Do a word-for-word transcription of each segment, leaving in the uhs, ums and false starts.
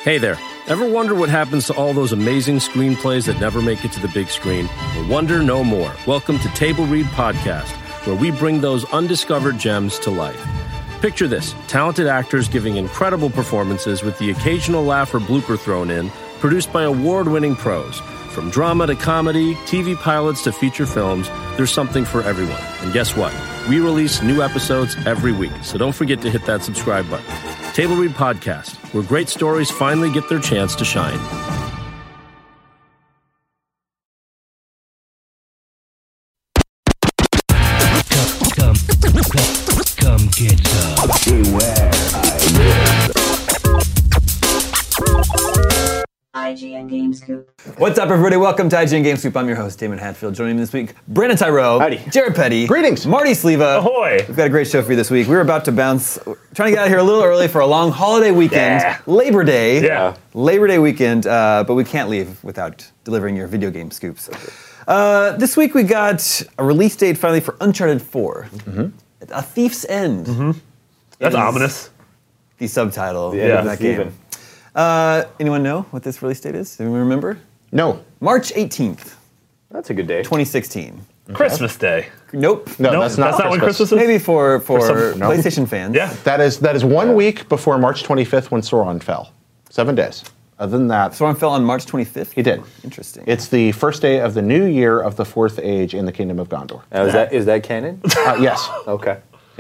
Hey there. Ever wonder what happens to all those amazing screenplays that never make it to the big screen? Well, wonder no more. Welcome to Table Read Podcast, where we bring those undiscovered gems to life. Picture this, talented actors giving incredible performances with the occasional laugh or blooper thrown in, produced by award-winning pros. From drama to comedy, T V pilots to feature films, there's something for everyone. And guess what? We release new episodes every week, so don't forget to hit that subscribe button. Table Read Podcast, where great stories finally get their chance to shine. Come, come, come, come get some. Beware, I will. I G N Game Scoop. What's up, everybody? Welcome to I G N Game Scoop. I'm your host, Damon Hatfield. Joining me this week, Brandon Tyrell. Howdy. Jared Petty. Greetings. Marty Sleva. Ahoy. We've got a great show for you this week. We were about to bounce, trying to get out of here a little early for a long holiday weekend. Yeah. Labor Day. Yeah. Labor Day weekend, uh, but we can't leave without delivering your video game scoops. Uh, this week we got a release date finally for Uncharted four. Mm-hmm. A Thief's End. Mm-hmm. That's ominous. The subtitle Yeah, of that game. even. Uh, anyone know what this release date is? Anyone remember? No. March eighteenth, That's a good day. twenty sixteen. Christmas Day. Nope. No, No, that's not that's not when Christmas is? Maybe for, for, some- no. PlayStation fans. Yeah. That is that is one week before March twenty-fifth when Sauron fell. Seven days. Other than that, Sauron fell on March twenty-fifth? he did. Interesting. It's the first day of the new year of the fourth age in the Kingdom of Gondor. Now, is that is that canon? Uh, yes. Okay.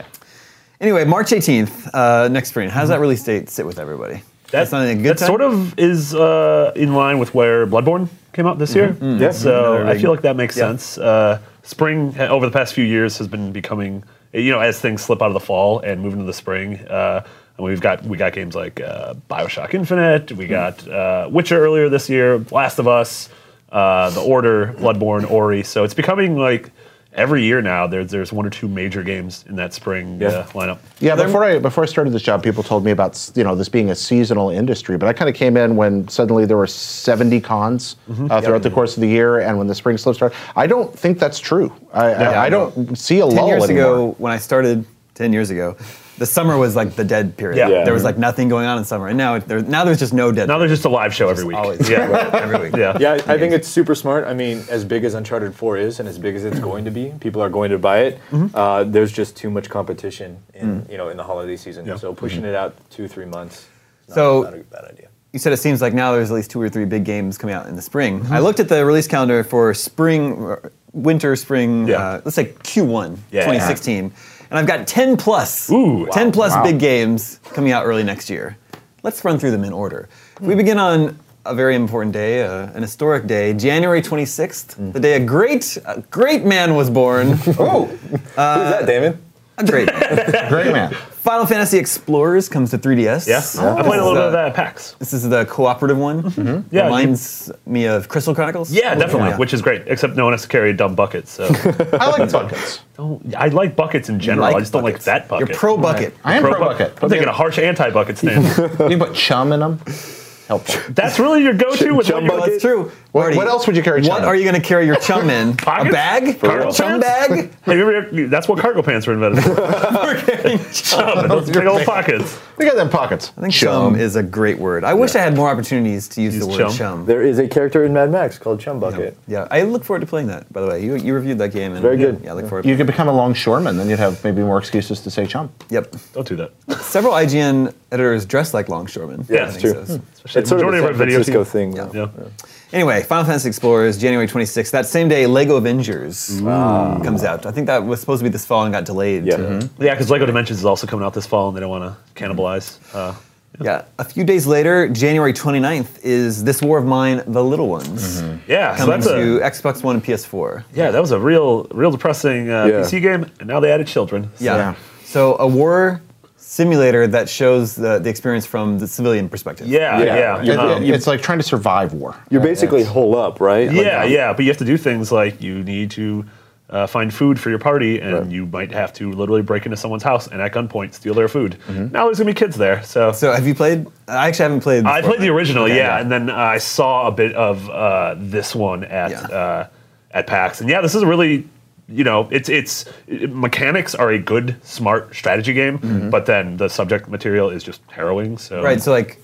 Anyway, March eighteenth, uh, next spring. How does that release date sit with everybody? That's not a good that time? sort of is uh, in line with where Bloodborne came out this year. Yeah. So Another I big- feel like that makes yeah. sense. Uh, spring, uh, over the past few years, has been becoming, you know, as things slip out of the fall and move into the spring. Uh, and we've got we got games like uh, Bioshock Infinite. We got uh, Witcher earlier this year. Last of Us, uh, The Order, Bloodborne, Ori. So it's becoming like every year now. There's there's one or two major games in that spring Yeah. uh, lineup. Yeah, before I before I started this job, people told me about you know this being a seasonal industry, but I kind of came in when suddenly there were seventy cons uh, throughout the course of the year, and when the spring slip started. I don't think that's true. I, I, I don't see a ten lull years anymore. ago, when I started, ten years ago, the summer was like the dead period. Yeah. Yeah. There was like nothing going on in summer. And now, it, there, now there's just no dead Now there's just a live show every week. Always. Yeah. every week. Yeah. Yeah, I think it's super smart. I mean, as big as Uncharted four is, and as big as it's going to be, people are going to buy it. Uh, there's just too much competition in you know in the holiday season. So pushing it out two three months. Is not, So- not a bad idea. You said it seems like now there's at least two or three big games coming out in the spring. I looked at the release calendar for spring, winter, spring, Yeah. uh, let's say Q one, Yeah. twenty sixteen. And I've got ten plus, Ooh. ten plus Wow. big games coming out early next year. Let's run through them in order. We begin on a very important day, uh, an historic day, January twenty-sixth, the day a great, a great man was born. Oh, who's that, Damon? A great man. Great man. Final Fantasy Explorers comes to three D S. Yeah. I played a little This is, bit of uh, that at PAX. This is the cooperative one. Yeah, Reminds me of Crystal Chronicles. Yeah, definitely, Yeah. which is great. Except no one has to carry a dumb bucket. So I like buckets. don't, I like buckets in general. like I just don't like buckets. that bucket. You're pro bucket. I am pro bucket. I'm taking a harsh anti-bucket stance. You put chum in them. Helpful. That's really your go-to with Chum what you're- Well, that's true. What, Marty, what else would you carry chum What in? are you going to carry your chum in? A Pockets? bag? Cargo A chum pants? bag? Have you ever, that's what cargo pants were invented for. Chum, those big old pockets. We got them pockets. I think chum is a great word. I wish I had more opportunities to use, Use the word chum? chum. There is a character in Mad Max called Chum Bucket. Yeah, I look forward to playing that, by the way. You, you reviewed that game. And Very good. Yeah, I look forward to You could become a longshoreman, then you'd have maybe more excuses to say chum. Yep. Don't do that. Several I G N editors dress like longshoremen. Yeah, I it's think true. so. Especially It's sort of majority a of San our video Francisco team. thing. Yeah. though. Yeah. Anyway, Final Fantasy Explorers, January twenty-sixth. That same day, Lego Avengers comes out. I think that was supposed to be this fall and got delayed. Yeah. to- Yeah, because Lego Dimensions is also coming out this fall, and they don't want to cannibalize. Uh, Yeah, a few days later, January twenty-ninth, is This War of Mine, The Little Ones, yeah, so coming that's to a Xbox One and P S four. yeah, that was a real, real depressing uh, Yeah. P C game, and now they added children. Yeah. Yeah. So a war simulator that shows the, the experience from the civilian perspective. Yeah, yeah, Yeah. It- Um, it- it's like trying to survive war. You're basically hole up, right? Like, yeah, um, yeah, but you have to do things like you need to uh, find food for your party, and Right. you might have to literally break into someone's house and at gunpoint steal their food. Now there's gonna be kids there, so. So have you played? I actually haven't played. I before. played the original, Okay, yeah, and then I saw a bit of uh, this one at Yeah. uh, at PAX, and yeah, this is a really, you know, it's it's it, mechanics are a good, smart strategy game, but then the subject material is just harrowing. So Right. So like,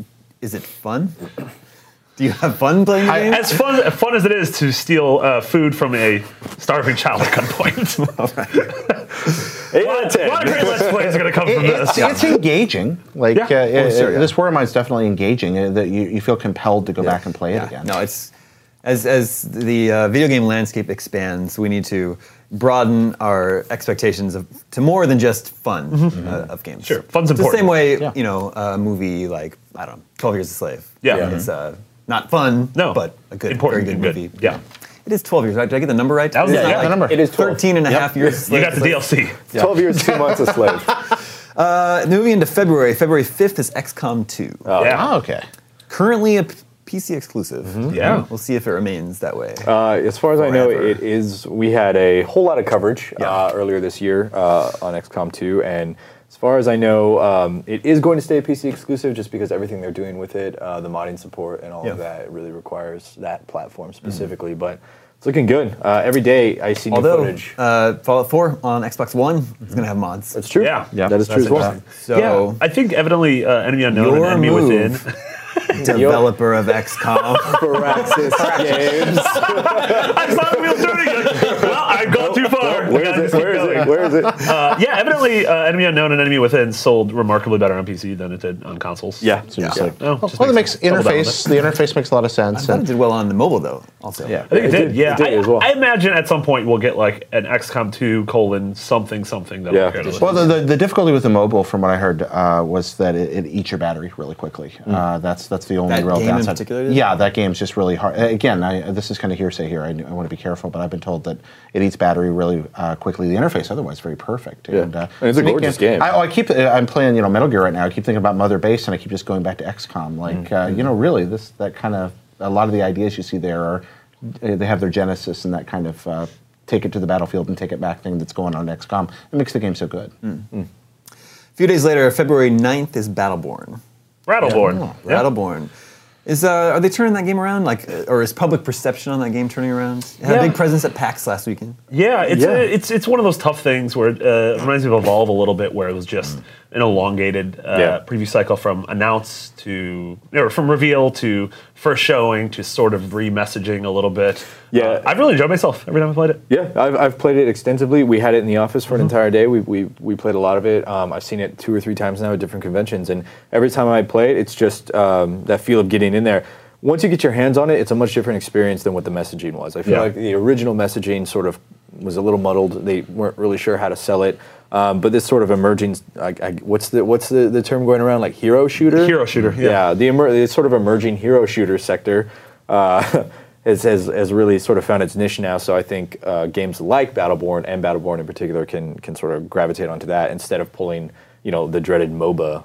is it fun? Do you have fun playing the game? As fun, fun as it is to steal uh, food from a starving child at gunpoint. Eight a, out lot, of ten. a lot of great Let's Plays are going to come from It's, this. it's engaging. Like Yeah. uh, Oh, it- sure, it- yeah. this War of Mine is definitely engaging. Uh, that you, you feel compelled to go Yeah. back and play Yeah. it again. No, it's as as the uh, video game landscape expands, we need to broaden our expectations of to more than just fun uh, of games. Sure, fun's It's important. the same way, Yeah. you know, a movie like I don't know, twelve Years a Slave. Yeah. Yeah. It's uh, not fun, No, but a good, important very and good good. movie. Yeah. It is twelve years, right? Did I get the number right? That was It's it, not yeah. like The number. It is twelve. thirteen and a Yep. half years. You got the D L C. twelve years, two months a slave. Uh, moving into February, February fifth is X COM two. Yeah. Oh, okay. Currently a p- P C exclusive. Yeah. We'll see if it remains that way. Uh, as far as I know, Forever. it is. We had a whole lot of coverage Yeah. uh, earlier this year uh, on X COM two, and as far as I know, um, it is going to stay P C exclusive just because everything they're doing with it, uh, the modding support and all Yeah. of that, it really requires that platform specifically. But it's looking good. Uh, every day I see new Although footage. uh, Fallout four on Xbox One is going to have mods. That's true. Yeah. Yeah. that is That's true as well. interesting. So Yeah, I think evidently uh, Enemy Unknown and Your Enemy move. Within. developer of X COM. Firaxis Games. I thought we were doing it. Well, I've gone too far. Where is it? Where is it? Where is it? Uh, yeah, evidently uh, Enemy Unknown and Enemy Within sold remarkably better on P C than it did on consoles. Yeah. So it's Yeah. like, Oh, well, just well, it makes makes double down on interface. The interface makes a lot of I sense. thought it And did well on the mobile though. Also, Yeah. I think it, It did, did- yeah. it did I, as well. I imagine at some point we'll get like an X COM two colon something something that Yeah. we'll get. well, the, the, the difficulty with the mobile, from what I heard, uh, was that it, it eats your battery really quickly. Uh, that's that's the only That real game in downside. particular did? Yeah, that game's just really hard. Uh, Again, I, this is kind of hearsay here. I, I want to be careful, but I've been told that it eats battery really uh, quickly. The interface, otherwise, very perfect. Yeah. And, uh, And it's a to me, gorgeous game. I, oh, I keep. uh, I'm playing, you know, Metal Gear right now. I keep thinking about Mother Base, and I keep just going back to X COM. Like, Mm-hmm. uh, you know, really, this that kind of a lot of the ideas you see there are uh, they have their genesis in that kind of. Uh, take it to the battlefield and take it back thing that's going on in X COM. It makes the game so good. A few days later, February ninth is Battleborn. Rattleborn. Oh, Yeah. Battleborn. Is uh, are they turning that game around? Like, uh, or is public perception on that game turning around? It had Yeah. a big presence at PAX last weekend. Yeah, it's Yeah. A, it's it's one of those tough things where it uh, reminds me of Evolve a little bit, where it was just an elongated uh, Yeah. preview cycle from announce to or from reveal to first showing to sort of re-messaging a little bit. Yeah. Uh, I've really enjoyed myself every time I played it. Yeah, I've, I've played it extensively. We had it in the office for an entire day. We, we, we played a lot of it. Um, I've seen it two or three times now at different conventions. And every time I play it, it's just um, that feel of getting in there. Once you get your hands on it, it's a much different experience than what the messaging was. I feel Yeah. like the original messaging sort of was a little muddled. They weren't really sure how to sell it. Um, but this sort of emerging, I, I, what's the what's the, the term going around? Like hero shooter? Hero shooter, yeah. Yeah, the, emer- the sort of emerging hero shooter sector uh, has, has has really sort of found its niche now. So I think uh, games like Battleborn and Battleborn in particular can can sort of gravitate onto that instead of pulling, you know, the dreaded MOBA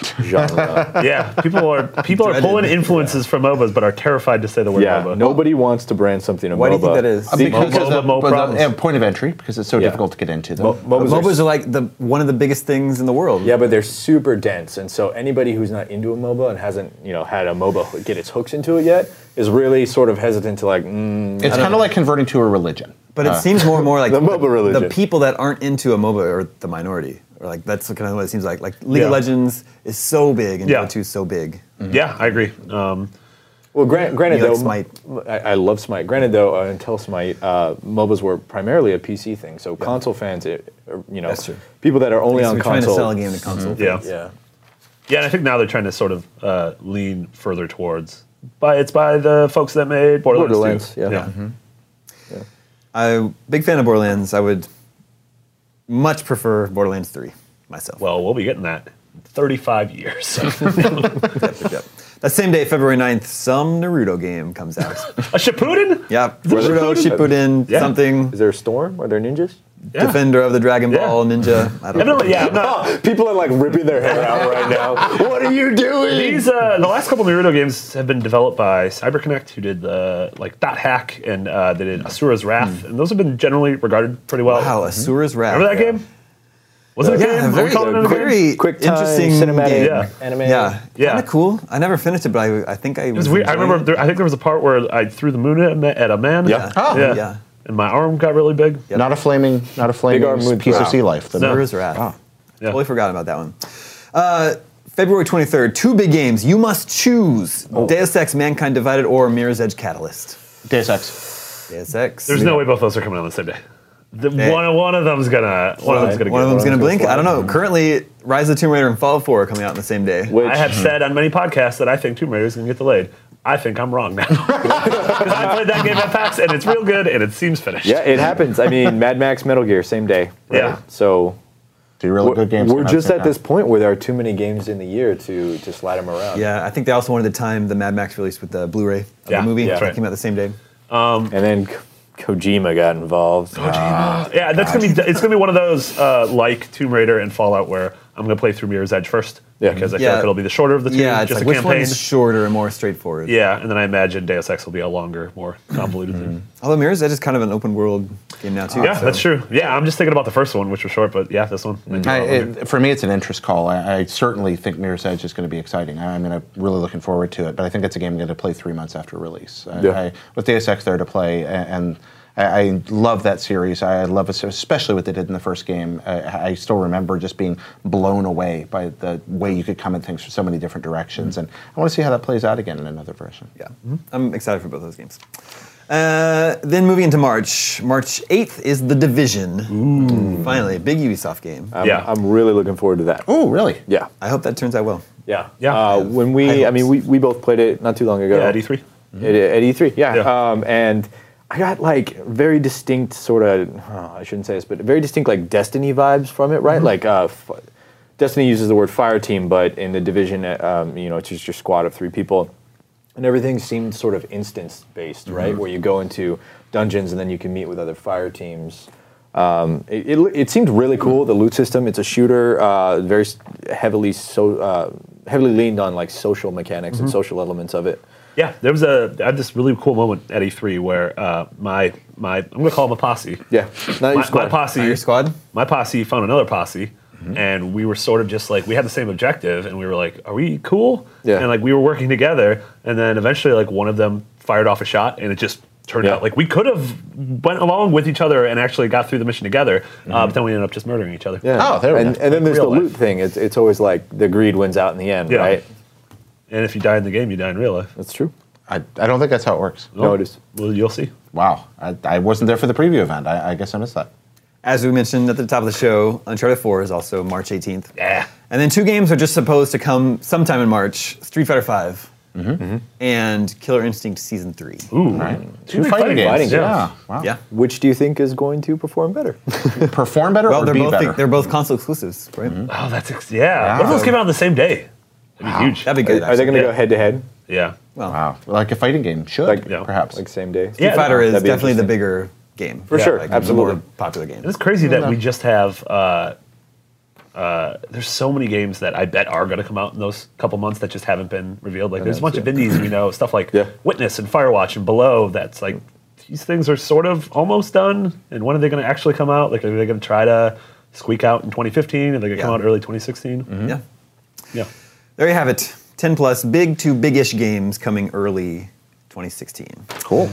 genre. Yeah, people are people are Dreaded. pulling influences from MOBAs, but are terrified to say the word yeah, MOBA. nobody wants to brand something a Why do MOBA. you think that is? Uh, because Mo- the, Mo- but problems. the uh, point of entry, because it's so Yeah. difficult to get into them. Mo- MOBAs, are MOBAs are like the one of the biggest things in the world. Yeah, but they're super dense, and so anybody who's not into a MOBA and hasn't, you know, had a MOBA get its hooks into it yet is really sort of hesitant to like. Mm, it's kind of like converting to a religion. But it Uh, seems more and more like The MOBA religion. the people that aren't into a MOBA are the minority. Or like that's kind of what it seems like. Like League Yeah. of Legends is so big and Yeah. Dota two is so big. Yeah, I agree. Um, Well, gran- granted You though, like Smite. I, I love Smite. Granted though, uh, until Smite, uh, MOBAs were primarily a P C thing. So console fans, it, or, you know, That's true. people that are only So on we're trying to console. sell a game to console. yeah. Yeah, Yeah, and I think now they're trying to sort of uh, lean further towards. By it's by the folks that made Borderlands. Borderlands, two. yeah. yeah. I'm big fan of Borderlands. I would much prefer Borderlands three myself. Well, we'll be getting that in thirty-five years. Yep, yep. That same day, February ninth, some Naruto game comes out. A Shippuden? Yep, Is it Naruto, Shippuden, Yeah. something, is there a storm? Are there ninjas? Yeah. Defender of the Dragon Yeah. Ball, Ninja. I don't know. Evidently, yeah. I'm not- People are like ripping their hair out right now. What are you doing? These uh, the last couple Naruto games have been developed by CyberConnect, who did the like Dot Hack, and uh, they did Asura's Wrath, and those have been generally regarded pretty well. Wow, Asura's Wrath. Remember that game? Was it a Yeah, game? Are we very, calling it a game? very Quick time, interesting cinematic game. Yeah. anime. Yeah, Yeah. kind of cool. I never finished it, but I, I think I It was weird. I remember. There, I think there was a part where I threw the moon at a ma- at a man. Yeah. Oh. yeah. Yeah. And my arm got really big. Yep. Not a flaming, not a flaming arm moon piece throw. of sea life. The No. Asura's Wrath. Oh. Yeah. Totally forgot about that one. Uh, February twenty-third, two big games. You must choose Deus Ex: Mankind Divided or Mirror's Edge Catalyst. Deus Ex. Deus Ex. There's no way both those are coming on the same day. The, Hey. one, one of them's gonna. One of them's gonna. One get of them's it. going to blink. slide. I don't know. Currently, Rise of the Tomb Raider and Fallout four are coming out on the same day. Which, I have said on many podcasts that I think Tomb Raider is gonna get delayed. I think I'm wrong now. Because I played that game at PAX and it's real good and it seems finished. yeah, it happens. I mean, Mad Max, Metal Gear, same day. right? Yeah. So Two really we're, good games. we're coming out just same at this time. point where there are too many games in the year to to slide them around. Yeah, I think they also wanted to time the Mad Max release with the Blu-ray of Yeah, the movie. yeah. That Right. came out the same day. And then Ko- Kojima got involved. Yeah, that's gonna be. It's gonna be one of those uh, like Tomb Raider and Fallout where I'm gonna play through Mirror's Edge first Yeah. because I feel Yeah. like it'll be the shorter of the two. Yeah, it's just like a which campaign. one is shorter and more straightforward. Yeah, and then I imagine Deus Ex will be a longer, more convoluted thing. Although Mirror's Edge is kind of an open world game now too. Yeah, so- that's true. Yeah, I'm just thinking about the first one, which was short, but yeah, this one. might be a I, lot longer. it, for me, it's an interest call. I, I certainly think Mirror's Edge is going to be exciting. I, I mean, I'm really looking forward to it. But I think it's a game I'm going to play three months after release. I, Yeah. I, with Deus Ex there to play, a- and I, I love that series. I love it, especially what they did in the first game. I, I still remember just being blown away by the way you could come at things from so many different directions. And I want to see how that plays out again in another version. Yeah, I'm excited for both those games. Uh, then moving into March, March eighth is The Division. Ooh. Finally, a big Ubisoft game. I'm, Yeah. I'm really looking forward to that. Oh, really? Yeah. I hope that turns out well. Yeah. Yeah. Uh, when we, high I mean, we, we both played it not too long ago. Yeah, at E three. At, at E three, yeah. Yeah. Um, and I got like very distinct sort of, I shouldn't say this, but very distinct like Destiny vibes from it, right? Like uh, f- Destiny uses the word fire team, but in the Division, uh, um, you know, it's just your squad of three people. And everything seemed sort of instance-based, right? Where you go into dungeons and then you can meet with other fire teams. Um, it, it, it seemed really cool. The loot system. It's a shooter, uh, very s- heavily so uh, heavily leaned on like social mechanics and social elements of it. Yeah, there was a I had this really cool moment at E three where uh, my my I'm gonna call him a posse. Yeah, not your My, squad. my posse, Not your squad? my posse found another posse, and we were sort of just like we had the same objective, and we were like, "Are we cool?" Yeah. And like we were working together, and then eventually like one of them fired off a shot, and it just turned Yeah. out like we could have went along with each other and actually got through the mission together, uh, but then we ended up just murdering each other. Yeah. Oh, there we and, go. and then there's the Real life. loot thing. It's it's always like the greed wins out in the end, Yeah. right? And if you die in the game, you die in real life. That's true. I, I don't think that's how it works. No, it is. Well, you'll see. Wow. I, I wasn't there for the preview event. I, I guess I missed that. As we mentioned at the top of the show, Uncharted four is also March eighteenth. Yeah. And then two games are just supposed to come sometime in March: Street Fighter five and Killer Instinct Season three. Ooh. Right. Two big fighting fighting games. games, Yeah. yeah. Wow. Yeah. Which do you think is going to perform better? Perform better Well, or they're be both better? they're both console exclusives, right? Oh, that's ex- yeah. What if those came out on the same day? That'd be huge. That'd be good. Are they going to Yeah. go head to head? Yeah. Well, Wow. Like a fighting game should, Like- Yeah. perhaps. Like same day? Yeah. Street Fighter is that'd be definitely the interesting. bigger game. For sure, like, absolutely. The more popular game. It's crazy that we just have. Uh, uh, there's so many games that I bet are going to come out in those couple months that just haven't been revealed. Like there's a bunch of indies we know, stuff like Yeah. Witness and Firewatch and Below. That's like these things are sort of almost done. And when are they going to actually come out? Like are they going to try to squeak out in twenty fifteen? Are they going to come Yeah. out early twenty sixteen? Yeah. Yeah. There you have it. ten plus big to big-ish games coming early twenty sixteen. Cool.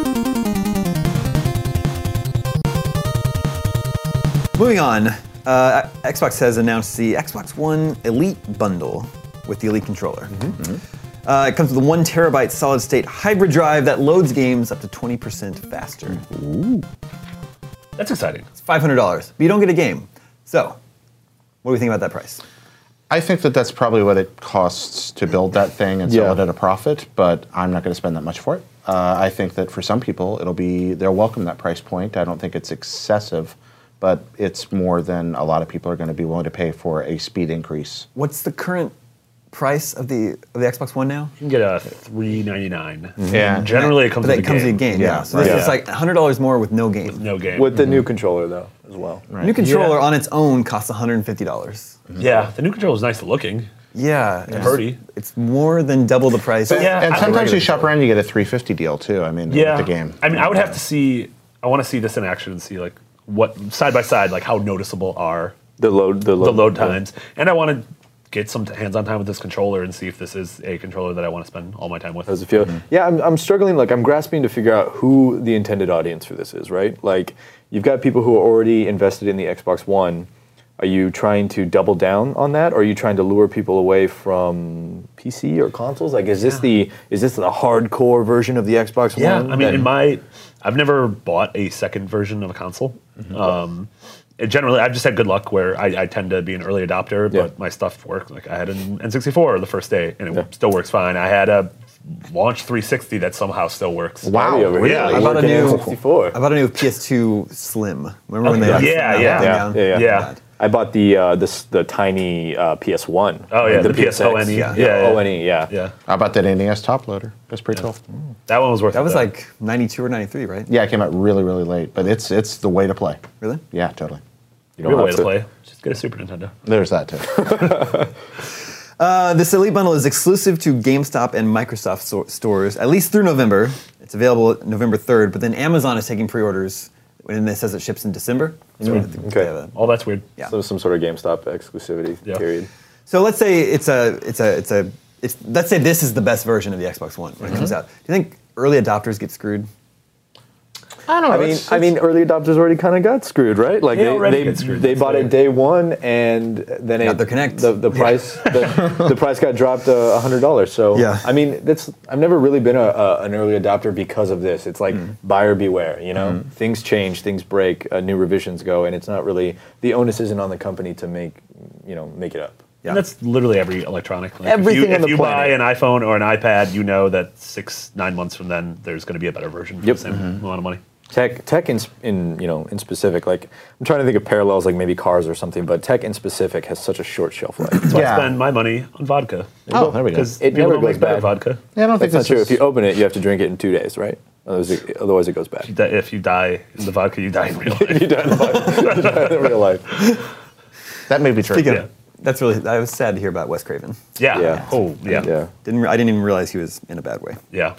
Moving on, uh, Xbox has announced the Xbox One Elite bundle with the Elite controller. Uh, it comes with a one terabyte solid-state hybrid drive that loads games up to twenty percent faster. That's exciting. It's five hundred dollars, but you don't get a game. So, what do we think about that price? I think that that's probably what it costs to build that thing and sell Yeah. it at a profit, but I'm not going to spend that much for it. Uh, I think that for some people, it'll be, they'll welcome that price point. I don't think it's excessive, but it's more than a lot of people are going to be willing to pay for a speed increase. What's the current price of the of the Xbox One now? You can get a three ninety-nine. Yeah. Generally, it comes But with it a comes game. with a game, yeah. Yeah, So this right. is like one hundred dollars more with no game. No game. With the new controller, though, as well. New controller Yeah. on its own costs one hundred fifty dollars. yeah, the new controller is nice looking. Yeah, it's, Pretty. it's more than double the price. Yeah, And I- sometimes you shop around, you get a three fifty deal too. I mean, Yeah, with the game. I mean, I would have to see. I want to see this in action and see like what side by side, like how noticeable are The load, the load, the load times, and I want to get some hands-on time with this controller and see if this is a controller that I want to spend all my time with. How's it feel? Yeah, I'm, I'm struggling. Like, I'm grasping to figure out who the intended audience for this is, right? Like, you've got people who are already invested in the Xbox One, Are you trying to double down on that, or are you trying to lure people away from P C or consoles? Like, is this yeah. the is this the hardcore version of the Xbox yeah, One? Yeah, I mean, in my, I've never bought a second version of a console. Mm-hmm. Um, it generally, I've just had good luck where I, I tend to be an early adopter, but yeah. my stuff worked. Like, I had an N sixty-four the first day, and it yeah. still works fine. I had a Launch three sixty that somehow still works. Wow, really? Yeah, I bought a new sixty-four. I bought a new P S two Slim. Remember oh, when they? Yeah, like, yeah, yeah, yeah, yeah, yeah, yeah. yeah. I bought the uh, this the tiny uh, P S one. Oh yeah, like the, the P S O N E. Yeah, yeah, yeah, yeah. O N E. Yeah, yeah. How about that N E S top loader? That's pretty yeah. cool. Mm. That one was worth. That it, was though. like ninety-two or ninety-three, right? Yeah, it came out really, really late, but it's it's the way to play. Really? Yeah, totally. You don't Real way to, to play. Just get a Super Nintendo. There's that too. uh, this Elite Bundle is exclusive to GameStop and Microsoft so- stores at least through November. It's available November third, but then Amazon is taking pre-orders, and it says it ships in December. So mm. Okay. A, oh, that's weird. Yeah. So some sort of GameStop exclusivity yeah. period. So let's say it's a it's a it's a it's let's say this is the best version of the Xbox One when mm-hmm. it comes out. Do you think early adopters get screwed? I don't know. I mean, it's, it's, I mean, early adopters already kind of got screwed, right? Like they they already they, get screwed, they that's bought fair. it day one, and then Got it, their Connect. the the price the, the price got dropped a hundred dollars. So Yeah. I mean, that's I've never really been a, a an early adopter because of this. It's like Mm. buyer beware. You know, Mm. things change, things break, uh, new revisions go, and it's not really the onus isn't on the company to make you know make it up. Yeah. And that's literally every electronic. Like Everything if you, on the if you buy planet. an iPhone or an iPad, you know that six, nine months from then, there's going to be a better version for Yep. the same Mm-hmm. amount of money. Tech, tech in, in you know in specific, like I'm trying to think of parallels, like maybe cars or something, but tech in specific has such a short shelf life. That's why Yeah. I spend my money on vodka. Oh, there we go. Because It people never don't goes make better bad. vodka. Yeah, I don't think That's this not true. is- If you open it, you have to drink it in two days, right? Otherwise, it, otherwise it goes bad. That if you die in the vodka, you die in real life. you die in life. You die in real life. That may be true. Speaking Yeah. of, that's really. I was sad to hear about Wes Craven. Yeah. Yeah. Oh, yeah. Yeah. Didn't re- I didn't even realize he was in a bad way. Yeah.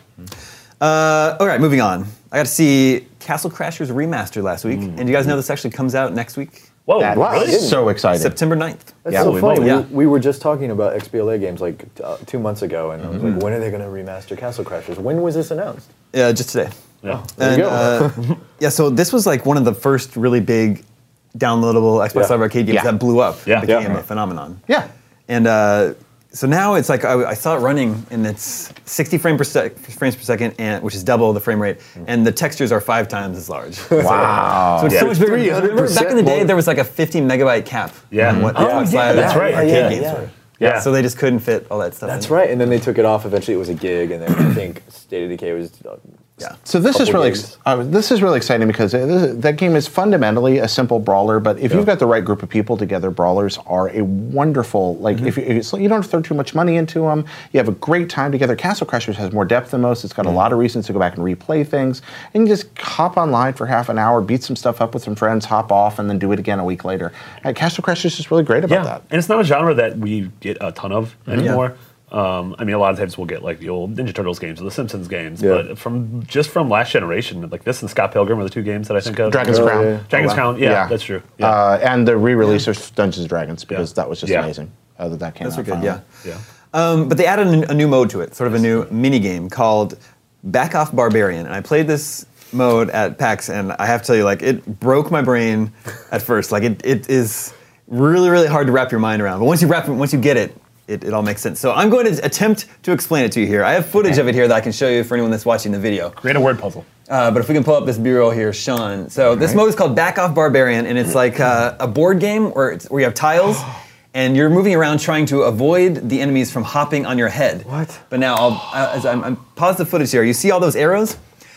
Uh, all right, moving on. I got to see Castle Crashers Remastered last week, and you guys know this actually comes out next week, Whoa, That Wow, really? is so exciting. September ninth. That's Yeah, so we funny. will. We, Yeah. we were just talking about X B L A games like uh, two months ago, and I was like, when are they going to remaster Castle Crashers? When was this announced? Yeah, just today. Yeah. There And you go. uh, yeah, so this was like one of the first really big downloadable Xbox Yeah. Live Arcade games Yeah. that blew up Yeah. and became Yeah. a phenomenon. Yeah. And uh, so now it's like I, I saw it running, and it's sixty frame per sec- frames per second, and which is double the frame rate, and the textures are five times as large. Wow. So it's Yeah. so much bigger. three hundred Remember back in the day, more. there was like a fifty megabyte cap. Yeah. on what Oh, Xbox yeah, Live that's right. arcade Yeah, games yeah. were. Yeah. So they just couldn't fit all that stuff. That's in. right. And then they took it off. Eventually, it was a gig, and then I think State of Decay was. Uh, Yeah. So this is Couple really games. ex- uh, this is really exciting because uh, this, that game is fundamentally a simple brawler. But if Yeah. you've got the right group of people together, brawlers are a wonderful. Like Mm-hmm. if you, it's, you don't have to throw too much money into them, you have a great time together. Castle Crashers has more depth than most. It's got Mm-hmm. a lot of reasons to go back and replay things, and you just hop online for half an hour, beat some stuff up with some friends, hop off, and then do it again a week later. And Castle Crashers is really great about Yeah, that. and it's not a genre that we get a ton of anymore. Um, I mean, a lot of times we'll get like the old Ninja Turtles games or the Simpsons games, Yeah. but from just from last generation, like this and Scott Pilgrim are the two games that I think of. Dragon's Oh, Crown. yeah. Dragon's Oh, wow. Crown, yeah, Yeah. that's true. Yeah. Uh, and the re-release of Dungeons and Dragons because Yeah. that was just Yeah. amazing. Uh, that that came Those out are good, finally. yeah. yeah. Um, but they added a, a new mode to it, sort of a new mini game called Back Off Barbarian. And I played this mode at PAX, and I have to tell you, like, it broke my brain at first. Like, it, it is really, really hard to wrap your mind around. But once you wrap, once you get it, it, it all makes sense. So I'm going to attempt to explain it to you here. I have footage of it here that I can show you for anyone that's watching the video. Create a word puzzle. Uh, but if we can pull up this B-roll here, Sean. So this mode is called Back Off Barbarian, and it's like uh, a board game where, it's, where you have tiles, and you're moving around trying to avoid the enemies from hopping on your head. What? But now, I'll, uh, as I'm, I'm pause the footage here. You see all those arrows?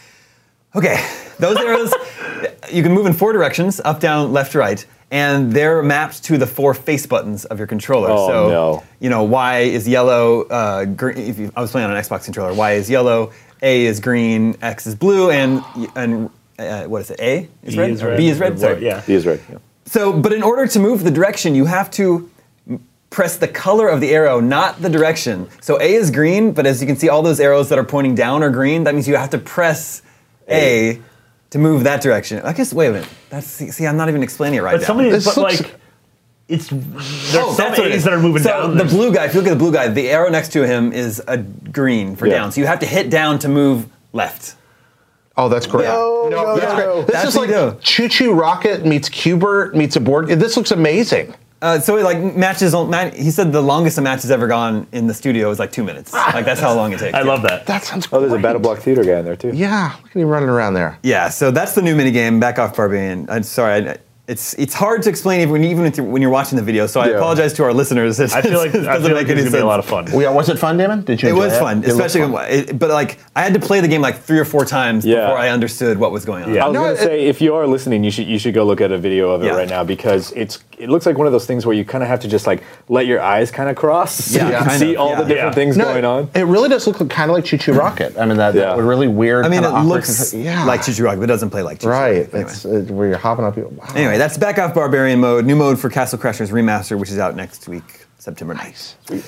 Okay, those arrows, you can move in four directions, up, down, left, right, and they're mapped to the four face buttons of your controller. Oh, so, no. you know, Y is yellow, uh, green, if you, I was playing on an Xbox controller, Y is yellow, A is green, X is blue, and, and uh, what is it, A is B red? is Or red. B is red, sorry. Yeah. He is right. Yeah. So, but in order to move the direction, you have to m- press the color of the arrow, not the direction. So A is green, but as you can see, all those arrows that are pointing down are green. That means you have to press A, to move that direction. I guess, wait a minute. That's, see, I'm not even explaining it right But now. some of these, This but looks- like, it's there's Oh, some that's what it A's is. that are moving so down. the There's- blue guy, if you look at the blue guy, the arrow next to him is a green for Yeah. down. So you have to hit down to move left. Oh, that's great. No, no, no, that's no. great. This That's is what like you do. Choo Choo Rocket meets Qbert meets a board. This looks amazing. Uh, so like matches, Matt, he said the longest a match has ever gone in the studio is like two minutes. Like that's how long it takes. I love that. That sounds Oh, there's a great. Battle Block Theater guy in there too. Yeah, look at him running around there. Yeah, so that's the new minigame, Back Off Barbarian. I'm sorry, I, it's it's hard to explain even even if you're, when you're watching the video. So I Yeah. apologize to our listeners. It, I feel like it I doesn't feel like make any it's gonna be a sense. lot of fun. Yeah, was it fun, Damon? Did you? It enjoy was fun, It looked especially fun. when, it, but like I had to play the game like three or four times Yeah. before I understood what was going on. Yeah. I was No, gonna it- say, if you are listening, you should you should go look at a video of it Yeah. right now because it's it looks like one of those things where you kind of have to just like let your eyes kind of cross so Yeah, you can kind see of, all yeah. the different Yeah. things No, going on. It really does look kind of like Choo Choo Rocket. I mean, that, Yeah. that really weird. I mean, it kinda awkward looks conf- yeah. like Choo Choo Rock, but it doesn't play like Choo Choo Right. Rock. Anyway. It's uh, where you're hopping up. Wow. Anyway, that's Back Off Barbarian mode, new mode for Castle Crashers Remastered, which is out next week, September ninth. Nice.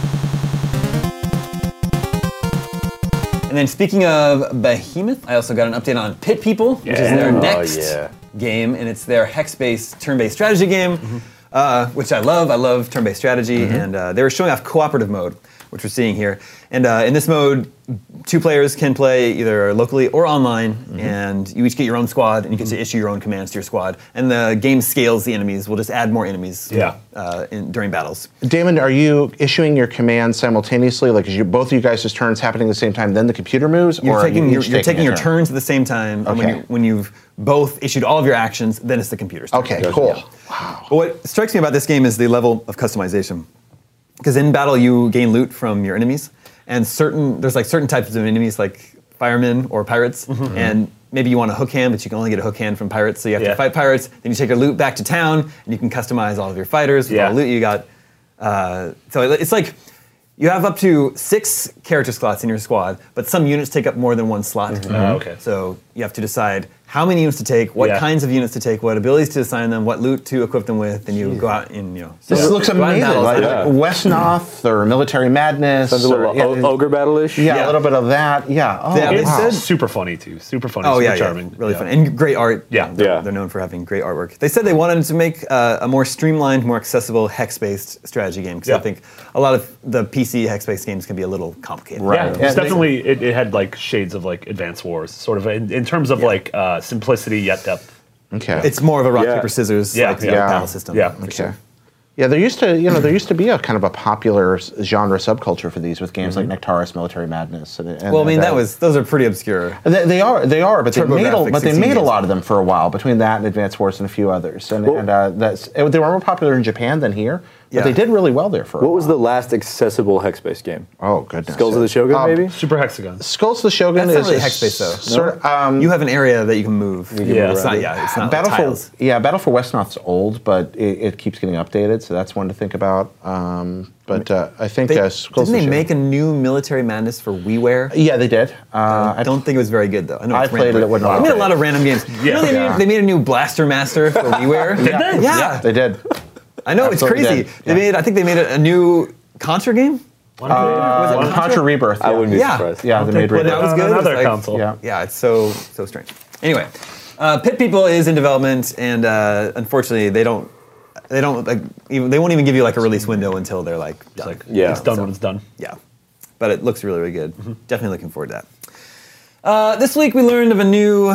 And then speaking of Behemoth, I also got an update on Pit People, which is their Yeah. Oh, next yeah. game, and it's their hex-based turn-based strategy game, Mm-hmm. uh, which I love. I love turn-based strategy, and uh, they were showing off cooperative mode, which we're seeing here. And uh, in this mode, two players can play either locally or online, Mm-hmm. and you each get your own squad, and you get to issue your own commands to your squad. And the game scales the enemies. We'll just add more enemies Yeah. uh, in, during battles. Damon, are you issuing your commands simultaneously? Like, is you, both of you guys' turns happening at the same time, then the computer moves? You're or taking, are you you're, each you're taking a your turn? turns at the same time, and when, Okay. you, when you've both issued all of your actions, then it's the computer's turn. Okay, cool. Yeah. But what strikes me about this game is the level of customization. Because in battle, you gain loot from your enemies, and certain there's like certain types of enemies, like firemen or pirates, Mm-hmm. and maybe you want a hook hand, but you can only get a hook hand from pirates, so you have Yeah. to fight pirates. Then you take your loot back to town, and you can customize all of your fighters with Yeah. all the loot you got. Uh, so it- it's like you have up to six character slots in your squad, but some units take up more than one slot. Oh, okay. So you have to decide how many units to take, what Yeah. kinds of units to take, what abilities to assign them, what loot to equip them with, and you go out and you know. This so looks go out in amazing. battles. Like, Yeah. like Westnoth or Military Madness. Sounds a little or, yeah, o- ogre battle-ish. Yeah, Yeah. a little bit of that. Yeah. Oh, Yeah, they It's wow. said- super funny too. Super funny. Oh super yeah, charming. yeah, really Yeah. fun and great art. Yeah. they're, Yeah. they're known for having great artwork. They said they wanted to make uh, a more streamlined, more accessible hex-based strategy game because Yeah. I think a lot of the P C hex-based games can be a little complicated. Right. Yeah, Yeah, it's they- definitely it, it had like shades of like Advance Wars, sort of in, in terms of like uh, simplicity yet depth. Okay. It's more of a rock Yeah. paper scissors Yeah, like yeah. yeah. battle system. Yeah. for Okay. sure. Yeah, there used to, you know, there used to be a kind of a popular s- genre subculture for these with games Mm-hmm. like Nectaris, Military Madness. And, and Well, I mean and that was those are pretty obscure. They, they are, they are, but they made, a, TurboGrafx but they sixteen made a games. lot of them for a while between that and Advance Wars and a few others, and, Well- and uh, that's it, they were more popular in Japan than here, but Yeah. they did really well there for. A What was while. the last accessible hex-based game? Oh goodness! Skulls of the Shogun, Um, maybe? Super Hexagon. Skulls of the Shogun That's not is really is hex-based, though. Sort of, um, You have an area that you can move. Yeah. it's not. Yeah, it's not Battle like for tiles. yeah, Battle for Westnoth's old, but it, it keeps getting updated, so that's one to think about. Um, but uh, I think They, uh, Skulls didn't of they the make a Shogun- new Military Madness for WiiWare? Yeah, they did. Uh, I don't think it was very good though. I know I it's played random, it, it wasn't but all They made a that lot of random games. Yeah. You know, they, Yeah. made, they made a new Blaster Master for WiiWare. Did they? Yeah, they did. I know Absolutely it's crazy. did. They Yeah. made. I think they made a, a new Contra game. One Uh, Was it Contra Rebirth. I yeah. wouldn't be Yeah. surprised. Yeah, they made put it Rebirth. That was on good. another It's like- console. Yeah. Yeah, it's so so strange. Anyway, uh, Pit People is in development, and uh, unfortunately, they don't. They don't like even. They won't even give you like a release window until they're like It's done. like Yeah. it's done So- when it's done. Yeah, but it looks really, really good. Definitely looking forward to that. Uh, this week we learned of a new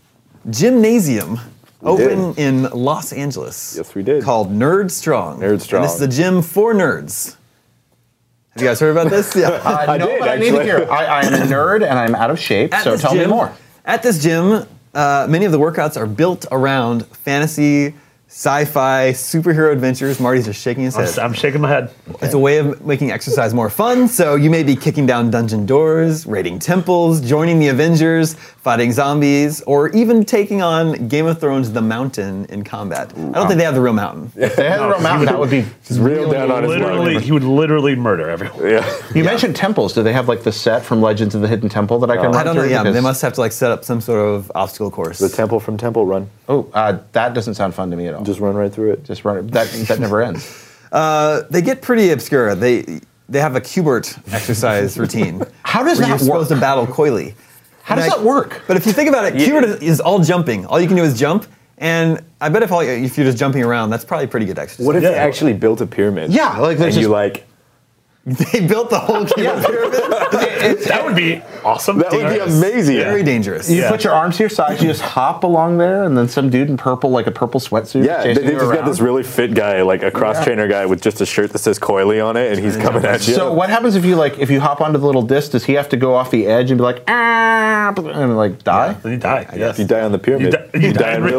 gymnasium open in Los Angeles. Yes, we did. Called Nerd Strong. Nerd Strong. And this is a gym for nerds. Have you guys heard about this? Yeah. Uh, I no, did, but I need to actually. hear. it. I, I am a nerd and I'm out of shape, At so this tell me gym- more. At this gym, uh, many of the workouts are built around fantasy, sci-fi, superhero adventures. Marty's just shaking his I'm, head. s- I'm shaking my head. It's a way of making exercise more fun, so you may be kicking down dungeon doors, raiding temples, joining the Avengers, fighting zombies, or even taking on Game of Thrones' The Mountain in combat. I don't think they have the real mountain. If they had a real mountain, that would be Just real down on his Literally, luck. he would literally murder everyone. Yeah. You mentioned temples. Do they have like the set from Legends of the Hidden Temple that I can run I don't know, through? yeah, Because- they must have to like set up some sort of obstacle course. The Temple from Temple Run. Oh, uh, that doesn't sound fun to me at all. Just run right through it. Just run. That that never ends. Uh, they get pretty obscure. They they have a Qbert exercise routine. How does where that you're supposed work? to battle coily. How And does I- that work? But if you think about it, Qbert is, is all jumping. All you can do is jump, and I bet if all if you're just jumping around, that's probably pretty good exercise. What if Yeah. they actually built a pyramid? Yeah, like and there's you just- like They built the whole Keebler pyramid. That would be awesome. That would be Dangerous. amazing. Very dangerous. You Yeah. put your arms to your sides, you just hop along there, and then some dude in purple, like a purple sweatsuit. Yeah, they, chasing they you just got around. this really fit guy, like a cross trainer guy with just a shirt that says Coily on it, and he's coming at you. So what happens if you like if you hop onto the little disc? Does he have to go off the edge and be like ah and like die? Then you die. Yes. If you die on the pyramid, You die- you die in real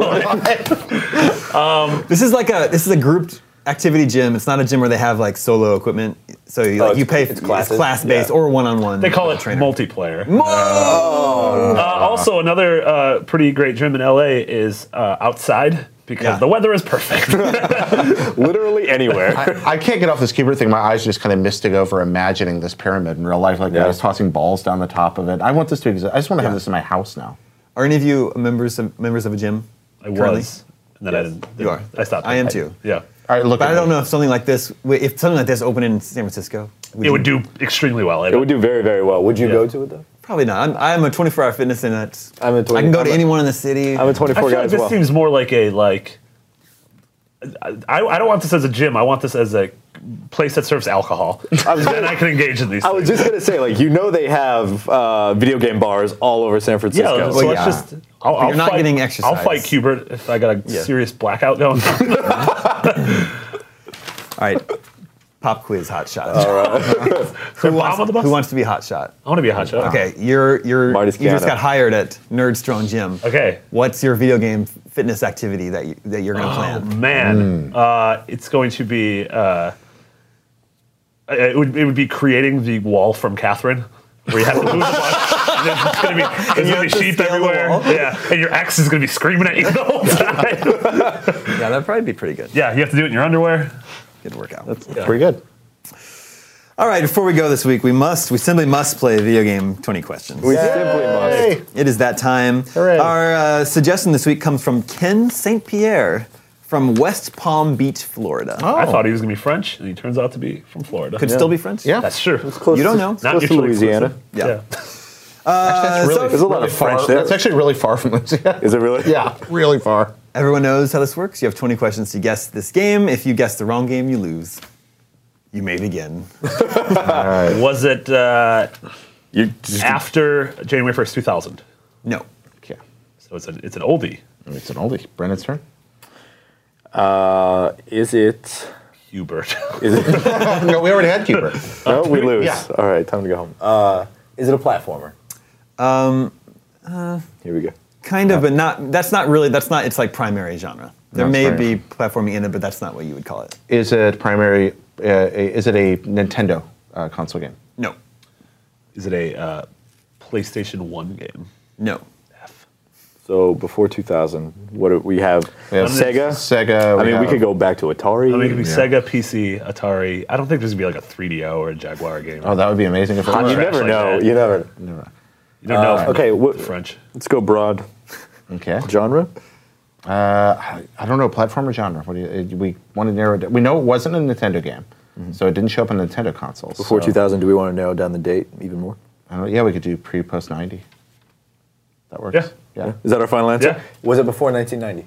This is like a this is a grouped activity gym. It's not a gym where they have like solo equipment. So you, Oh, like, you it's- pay it's classes? class based Yeah. or one on one. They call it trainer. multiplayer. Uh, also, another uh, pretty great gym in L A is uh, outside because Yeah. the weather is perfect. literally anywhere. I can't get off this Keebler thing. My eyes are just kind of misting over imagining this pyramid in real life. Like Yeah. I was tossing balls down the top of it. I want this to exist. I just want to have Yeah. this in my house now. Are any of you members of members of a gym? I currently? was, and then I didn't. You are. I stopped. I am too. Yeah. All right, look. But at I don't me. know if something like this, if something like this opened in San Francisco, It would do extremely well. It would do very, very well. Would you Yeah. go to it though? Probably not. I'm, I'm a twenty-four hour fitness, and that's I'm a twenty I can go I'm to a- anyone in the city. I'm a I twenty-four feel guy like as this well. seems more like a like. I, I don't want this as a gym. I want this as a place that serves alcohol. I was Then gonna- I can engage in these. I was things. just gonna say, like, you know, they have uh, video game bars all over San Yeah, Francisco. so Well, let's yeah. just. I'll, But I'll you're not fight, getting I'll exercise. fight Cubert if I got a Yeah. serious blackout going. All right, pop quiz, hot shot. All right. who, bomb wants, on the bus? who wants to be hot shot? I want to be a hot shot. Okay, you're you're Marty's you just Chiano. got hired at Nerd Strong Gym. Okay. What's your video game fitness activity that you, that you're going to Oh plan? man, uh, it's going to be. Uh, it would it would be creating the wall from Catherine, where you have to move the bus. And there's going to be there's you going to have be to sheep scale the everywhere. wall? Yeah, and your ex is going to be screaming at you the whole time. Yeah, that'd probably be pretty good. Yeah, you have to do it in your underwear. Good workout. Pretty good. All right, before we go this week, we must, we simply must play video game twenty questions. We simply must. It is that time. Hooray. Our uh, suggestion this week comes from Ken Saint Pierre from West Palm Beach, Florida. I thought he was going to be French, and he turns out to be from Florida. Could still be French. Yeah. That's true. Close You don't to- know. it's Not close to mutually Louisiana. exclusive. Yeah. That's really, so- There's a lot really of French far. there. That's actually really far from Louisiana. Is it really? Yeah, really far. Everyone knows how this works. You have twenty questions to guess this game. If you guess the wrong game, you lose. You may begin. Was it uh, You just, after January first, two thousand? No. Okay, So it's, a, it's an oldie. it's an oldie. Brennan's turn. uh, is it? Hubert. Is it? No, we already had Keeper. No, we lose. Yeah. All right, time to go home. Uh, is it a platformer? Um, Here we go. kind of, but not. That's not really. That's not its like primary genre. There No, it's may primary. be platforming in it, but that's not what you would call it. Is it primary? Uh, a, is it a Nintendo uh, console game? No. Is it a uh, PlayStation one game? No. So before two thousand, what do we have? We have Sega. Sega. I mean, we have- could go back to Atari. I mean, it could be Yeah. Sega, P C, Atari. I don't think there's gonna be like a three D O or a Jaguar game. Oh, that would be amazing if it you was. trash never like know. that. You never. You don't know. Uh, from okay, the, what- the French. Let's go broad. Okay. Genre. Uh, I I don't know, platformer genre. What do you, uh, we want to narrow it down. We know it wasn't a Nintendo game, so it didn't show up on Nintendo consoles. Before so- two thousand, do we want to narrow down the date even more? I don't know, yeah, we could do pre post ninety. That works. Yeah. Yeah. Is that our final answer? Yeah. Was it before nineteen ninety?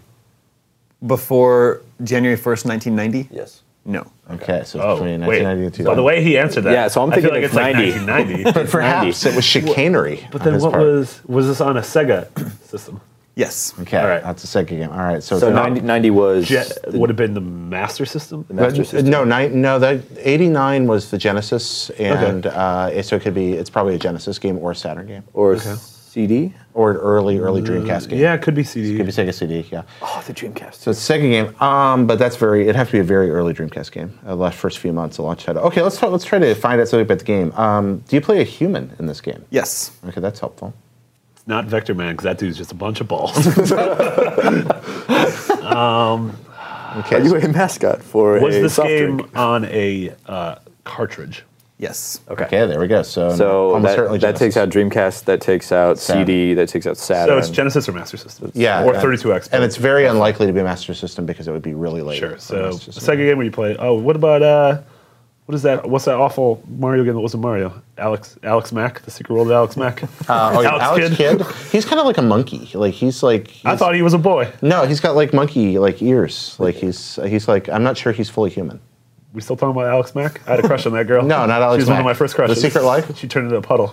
Before January first, nineteen ninety. Yes. No. Okay, so Oh, between wait. nineteen ninety and two So the thousand. way he answered that, Yeah, so I'm I feel thinking like it's it's like ninety. nineteen ninety. But perhaps it was chicanery. But on then his what part. was was this on a Sega system? Yes. Okay, All right. that's a Sega game. All right, so, So it's not- ninety, ninety was Jet the would have been the Master System. Master But, System. no, nine, no, that eighty-nine was the Genesis, and uh, so it could be. It's probably a Genesis game or a Saturn game or C D. or an early, early Dreamcast game. Yeah, it could be C D. could be Sega C D. Yeah. Oh, the Dreamcast. So it's a Sega game, um, but that's very. It'd have to be a very early Dreamcast game. Uh, the first few months, the launch title. Okay, let's try, let's try to find out something about the game. Um, do you play a human in this game? Yes. Okay, that's helpful. It's not Vector Man because that dude's just a bunch of balls. Okay, Are you a mascot for Was a this soft game drink? on a uh, cartridge? Yes. Okay. okay, there we go. So, So almost that, certainly that takes out Genesis. Dreamcast, that takes out Saturn. C D, that takes out Saturn. So it's Genesis or Master System? Yeah, Or and- thirty-two X. and it's very unlikely to be a Master System because it would be really late. Sure. for So a Master System. Sega game where you play. Oh, what about uh, what is that? What's that awful Mario game that wasn't Mario? Alex Alex Mack, the secret world of Alex Mack. Uh, oh, yeah, Alex Kidd. He's kind of like a monkey. Like he's like. I he's- thought he was a boy. No, he's got like monkey like ears. Like he's he's like I'm not sure he's fully human. We still talking about Alex Mack? I had a crush on that girl. No, not Alex She's one Mack. of my first crushes. The Secret Life? She turned into a puddle.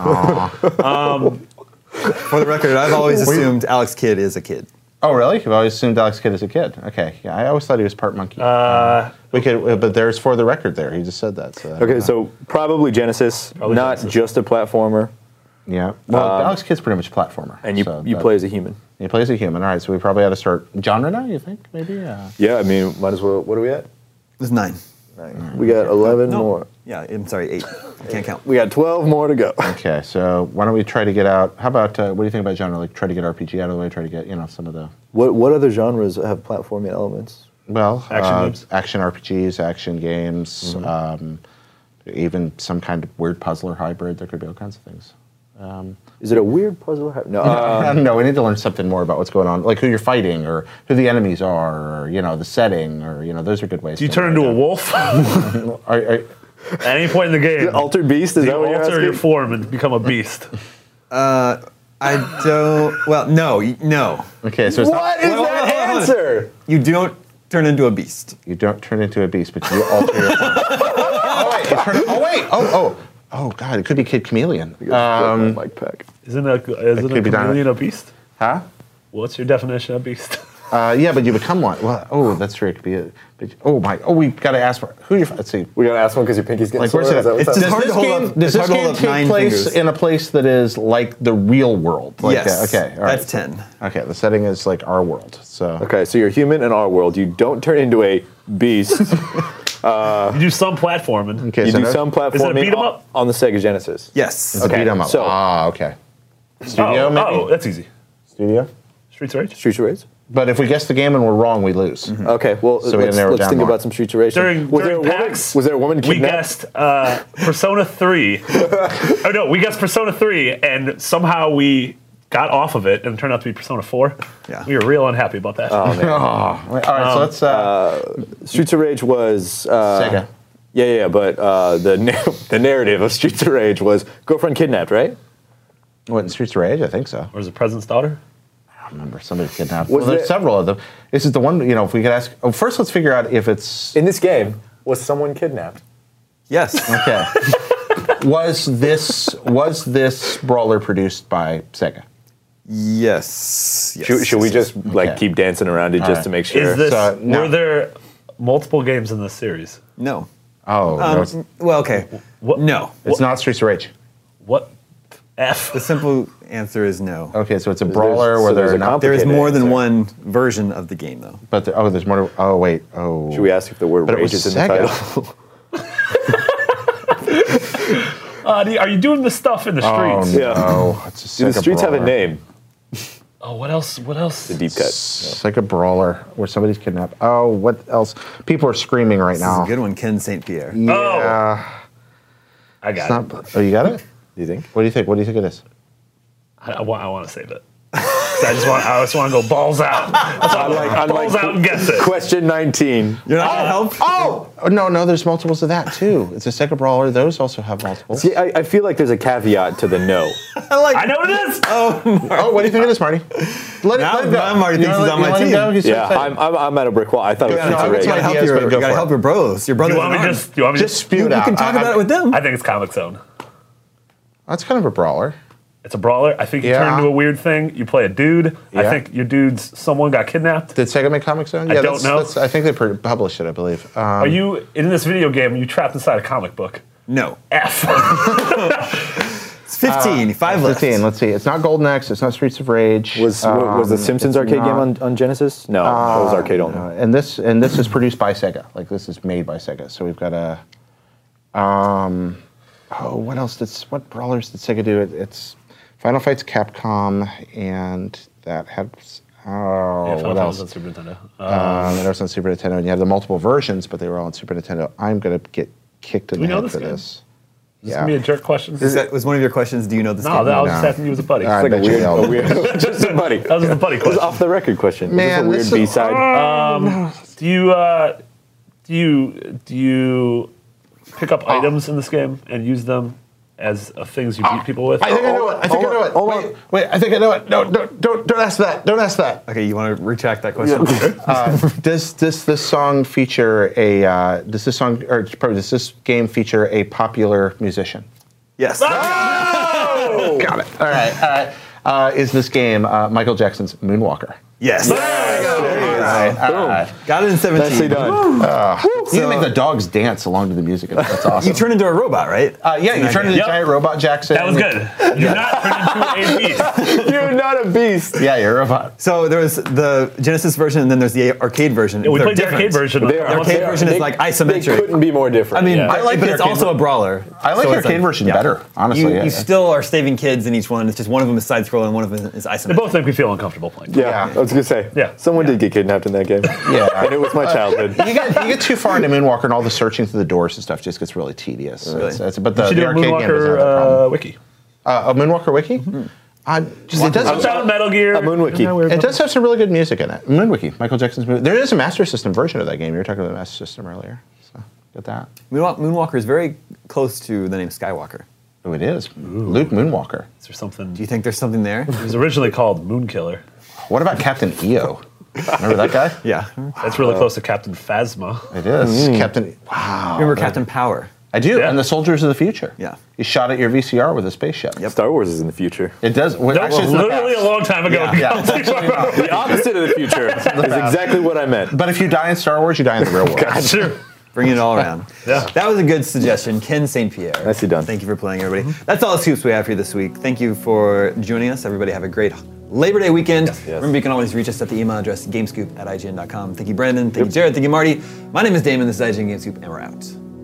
For the record, I've always assumed Alex Kidd is a kid. Oh, really? You've always assumed Alex Kidd as a kid. Okay. Yeah, I always thought he was part monkey. Uh, we could, but there's for the record there. He just said that. So Okay, so probably Genesis, Probably not Genesis. just a platformer, yeah. Well, Alex Kidd's pretty much a platformer. and you so you that- play as a human. He plays a human. All right, so we probably ought to start genre now. You think maybe? Uh, Yeah, I mean, might as well. What are we at? It's nine. We got eleven No. more. Yeah, I'm sorry, eight. I can't count. We got twelve more to go. okay, so why don't we try to get out? How about uh, what do you think about genre? Like try to get R P G out of the way. Try to get you know some of the What what other genres have platforming elements? well Action uh, games? action R P Gs, action games, um, even some kind of weird puzzler hybrid. There could be all kinds of things. Um, Is it a weird puzzle? No. I Uh, don't know. We need to learn something more about what's going on, like who you're fighting, or who the enemies are, or you know the setting, or you know those are good ways. do you to turn narrow into a it wolf? down. Are, are, At any point in the game, Altered Beast? Is do you that what you're alter asking? your form and become a beast? Uh, I don't. Well, no, y- no. okay, so it's not, What is Hold on, that hold on, hold on. answer? You don't turn into a beast. you don't turn into a beast, but you alter your form. oh wait! You turn, oh wait! Oh oh oh God! It could be Kid Chameleon. Um, Mike Peck. Isn't a isn't a could be done. chameleon a beast? huh? What's your definition of beast? Uh, yeah, but you become one. Well, oh, that's true. It could be a. But, oh my! Oh, we got to ask for who you. Let's see. We gotta ask one because your pinky's getting Like, sore. where's it? Is that what's It's happening? hard Does to this hold game, up- does it's this hard to game hold up take nine place fingers. in a place that is like the real world? Like Yes. that? Okay. All right. That's ten. Okay. The setting is like our world. So. Okay, so you're human in our world. You don't turn into a beast. You do some platforming. Okay. You so do no- some Is it a platforming beat 'em on, up? on the Sega Genesis. Yes. It's a Okay, beat 'em up. so- ah, okay. Studio, Oh, maybe. oh, that's easy. Studio. Streets of Rage. Streets of Rage? But if we guess the game and we're wrong, we lose. Okay, well, So we gotta let's, narrow it let's down think more. about some Streets of Rage. During, was, during there a woman, PAX, was there a woman we kidnapped? guessed uh, Persona three. Oh no, we guessed Persona three, and somehow we got off of it, and it turned out to be Persona four. Yeah. We were real unhappy about that. Oh, man. Oh, all right. so let's. Uh, Streets of Rage was... Uh, Sega. Yeah, yeah, but uh, the, na- the narrative of Streets of Rage was girlfriend kidnapped, right? What in Streets of Rage? I think so. Or was it President's Daughter? I don't remember somebody kidnapped. Was Well, there's it- several of them. This is the one. You know, if we could ask. Oh, first, let's figure out if it's In this game, was someone kidnapped? Yes. okay. was this was this brawler produced by Sega? Yes. Yes. Should, should we just like Okay. keep dancing around it just right. to make sure? Is this? So, no. Were there multiple games in this series? No. Oh, no, Um, it's, well, okay. What? No. it's not Streets of Rage. What? F. The simple answer is no. Okay, so it's a brawler so where there's they're a not. comp- There is more than answer. one version of the game, though. But there, oh, there's more. To, oh, wait. Oh. Should we ask if the word But it rage was is in the Sega. title? Uh, do you- are you doing the stuff in the Oh streets? no! Yeah. It's a Do the Sega streets have a brawler. name? Oh, what else? What else? The deep cut. It's like a brawler where somebody's kidnapped. Oh, what else? People are screaming right This now. is a good one, Ken Saint Pierre. Yeah. I got It's it. not, oh, you got it? Do you think? What do you think? What do you think it is? I, I want. I want to save it. 'Cause I just want. I just want to go balls out. That's all. Unlike- balls unlike- out and guess it. Question nineteen. You're not gonna help? Oh! No, no, there's multiples of that too. It's a Sega brawler. Those also have multiples. See, I, I feel like there's a caveat to the no. I like. I know what it is. Oh, what do you think it is, Marty? Let Now- let it go. now Marty You thinks wanna he's let- on you my wanna team. go? He's so Yeah, excited. I'm, I'm, I'm at a brick wall. I thought it was Yeah, no, Streets of I Rage. was You gotta He help has, your, but go you gotta for help it. your bros. Your Do brothers. you want me in to arms. just? Do you want me to Just just? spew You, it you out. can talk I- about it with them. I think it's Comic Zone. That's kind of a brawler. It's a brawler. I think you Yeah. turn into a weird thing. You play a dude. I Yeah. think your dude's someone got kidnapped. Did Sega make Comic Zone? I Yeah, don't that's, know. That's, I think they pr- published it, I believe. Um, Are you in this video game? Are you trapped inside a comic book? No. F. It's fifteen. Five left. fifteen. Let's see. It's not Golden Axe. It's not Streets of Rage. Was was the Um, Simpsons it's arcade game not- on, on Genesis? No, that was arcade only. Uh, and this and this is produced by Sega. Like this is made by Sega. So we've got a. Um, oh, what else did what brawlers did Sega do? It, it's Final Fight's Capcom, and that had. Oh, Yeah, Final what Fantasy else? on Super Nintendo. Uh, Um, and it was on Super Nintendo, and you have the multiple versions, but they were all on Super Nintendo. I'm gonna get kicked in we the know head this for game? this. Is this Yeah. gonna be a jerk question? Is that was one of your questions? Do you know this no, game? that I was No. just asking you as a buddy. I Like a bet you weird, know. a weird just a buddy. That was just a buddy This is question. off the record question. Man, is this this a weird is- B side? Um, do you uh, do you do you pick up items in this game and use them as uh, things you beat people with? I think I know it. I think I know it. hold Wait, wait, I think I know it. No, don't, don't, don't ask that. Don't ask that. Okay, you want to retract that question? Uh, does does this song feature a? Uh, does this song or probably does this game feature a popular musician? Yes. Oh! Got it. All right. All right. Uh, is this game uh, Michael Jackson's Moonwalker? Yes. All right. All right. Got it in seventeen. Nicely done. Uh, you can make the dogs dance along to the music. That's awesome. You turn into a robot, right? Uh, yeah, you turn into Yep. a giant robot, Jackson. That was good. You're not turned into a beast. You're not a beast. Yeah, you're a robot. So there was the Genesis version, and then there's the arcade version. Yeah, we They're played the different. arcade version. They are. The arcade They are. version is They- like They isometric. couldn't be more different. I mean, Yeah. I like, the but it's arcade also a ver- brawler. I like So the it's arcade version better, honestly, You, yeah, you yeah. still are saving kids in each one. It's just one of them is side scrolling, and one of them is isometric. They both make me feel uncomfortable playing. Yeah, Yeah. I was gonna say. Yeah. Someone did get kidnapped in that game. Yeah. and it was my childhood. You get, you get too far into Moonwalker, and all the searching through the doors and stuff just gets really tedious. It's- it's- but the, You should the do a arcade game doesn't have Moonwalker that problem. uh, wiki. Uh, a Moonwalker wiki? Uh, just, it, does I'm have, down Metal Gear. A Moon Wiki. Isn't that weird? it does have some really good music in it. Moonwiki, Michael Jackson's movie. There is a Master System version of that game. You were talking about the Master System earlier. So, get that. Moonwalk, Moonwalker is very close to the name Skywalker. Oh, it is. Luke Moonwalker. Is there something? Do you think there's something there? It was originally called Moonkiller. What about Captain E O? Remember that guy? Yeah. That's really close to Captain Phasma. It is. Captain. Wow. Remember Captain Power? I do. Yeah. And the Soldiers of the Future. Yeah. He shot at your V C R with a spaceship. Star Wars is in the future. It does. Well, That actually, was it's in the literally past. a long time ago. Yeah. The opposite of the future is exactly what I meant. But if you die in Star Wars, you die in the real world. Sure. Bringing it all around. Yeah. That was a good suggestion. Ken Saint Pierre. Nicely done. Thank you for playing, everybody. That's all the scoops we have for you this week. Thank you for joining us. Everybody have a great Labor Day weekend. yes. Remember, you can always reach us at the email address gamescoop at I G N dot com. Thank you, Brandon. Thank you, Jared. Thank you, Marty. My name is Damon. This is I G N Gamescoop, and we're out.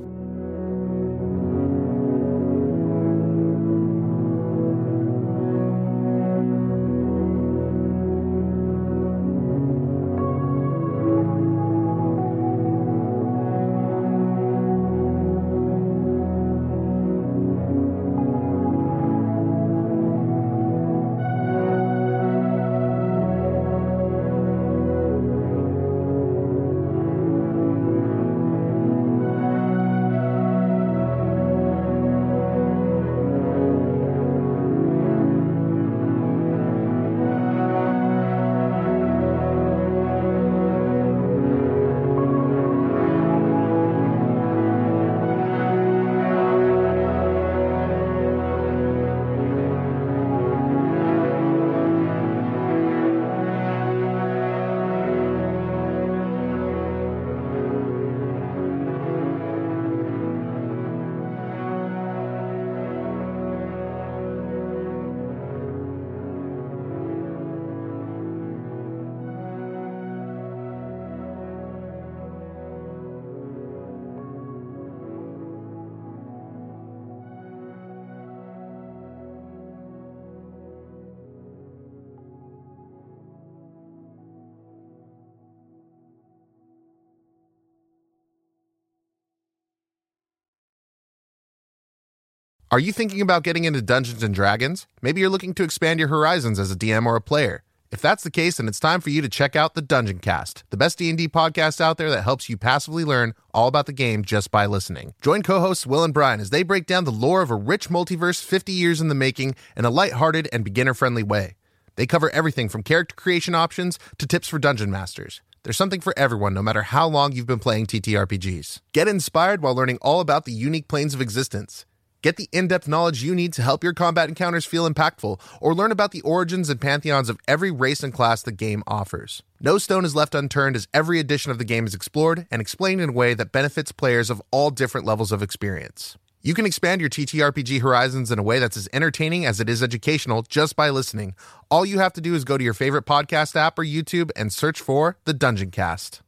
Are you thinking about getting into Dungeons and Dragons? Maybe you're looking to expand your horizons as a D M or a player. If that's the case, then it's time for you to check out the Dungeon Cast, the best D and D podcast out there that helps you passively learn all about the game just by listening. Join co-hosts Will and Brian as they break down the lore of a rich multiverse fifty years in the making in a lighthearted and beginner-friendly way. They cover everything from character creation options to tips for dungeon masters. There's something for everyone, no matter how long you've been playing T T R P Gs. Get inspired while learning all about the unique planes of existence. Get the in-depth knowledge you need to help your combat encounters feel impactful, or learn about the origins and pantheons of every race and class the game offers. No stone is left unturned as every edition of the game is explored and explained in a way that benefits players of all different levels of experience. You can expand your T T R P G horizons in a way that's as entertaining as it is educational just by listening. All you have to do is go to your favorite podcast app or YouTube and search for The Dungeon Cast.